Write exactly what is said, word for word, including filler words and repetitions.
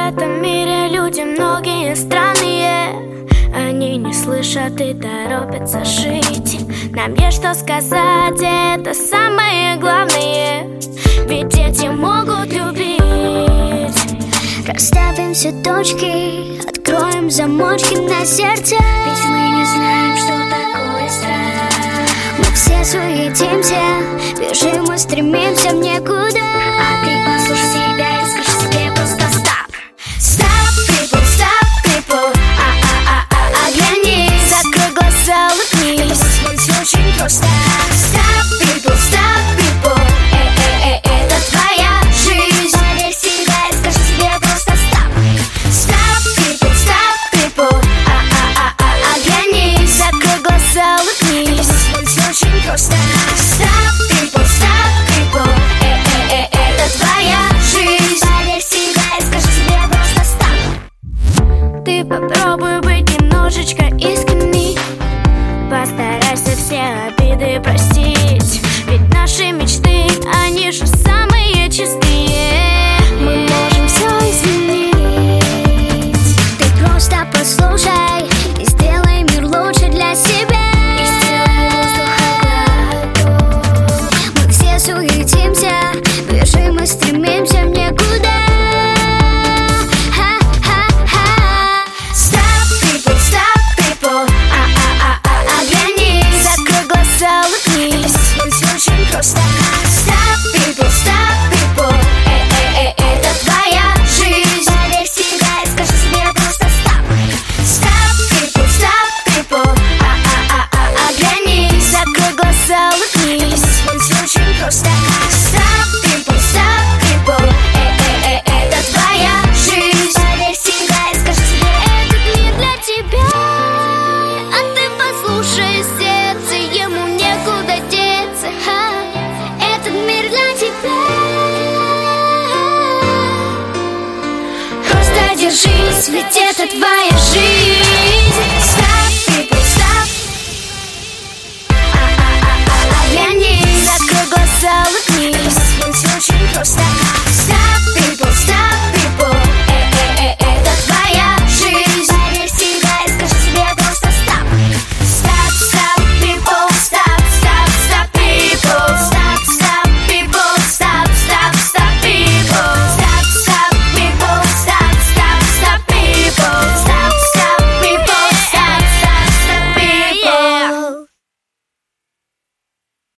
этом мире люди многие странные. Они не слышат и торопятся жить. Нам есть что сказать, это самое главное. Ведь дети могут любить. Расставим все точки, откроем замочки на сердце. Ведь мы не знаем, что такое страх. Мы все суетимся, бежим и стремимся в никуда. А ты послушай себя и скажи себе просто стоп. Stop, people, stop, people. А-а-а-а, оглянись. Закрой глаза, улыбнись. Все очень просто. Stop, people, stop, people. Э-э-э, это твоя жизнь. Поверь в себя и скажи себе просто стоп. Stop, people, stop, people. А-а-а-а, оглянись. Закрой глаза, улыбнись. Все очень просто. Stop, people, stop, people. Э-э-э, это твоя жизнь. Поверь в себя и скажи себе просто стоп. Ты попробуй быть немножечко искренней. Постарайся все обиды простить. Ведь наши мечты, они же самые чистые. Мы можем все изменить. Ты просто послушай и сделай мир лучше для себя. И сделай воздуха глоток. Мы все суетимся, бежим и стремимся в никуда. Ха-ха-ха. Stop, people, stop, people. А-а-а-а, оглянись. Закрой глаза, улыбнись. Все очень просто. Stop, people, stop, people. Э-э-э, это твоя жизнь. Поверь в себя и скажи себе просто стоп. Stop, people, stop, people. А-а-а-а, оглянись. Закрой глаза, улыбнись. Все очень просто. Stop, people, stop, people. Э-э-э, это твоя жизнь. Поверь в себя и скажи себе Этот мир для тебя. А ты послушай сердце, ему некуда деться. Ха. Этот мир для тебя. Просто держись, ведь это твоя жизнь.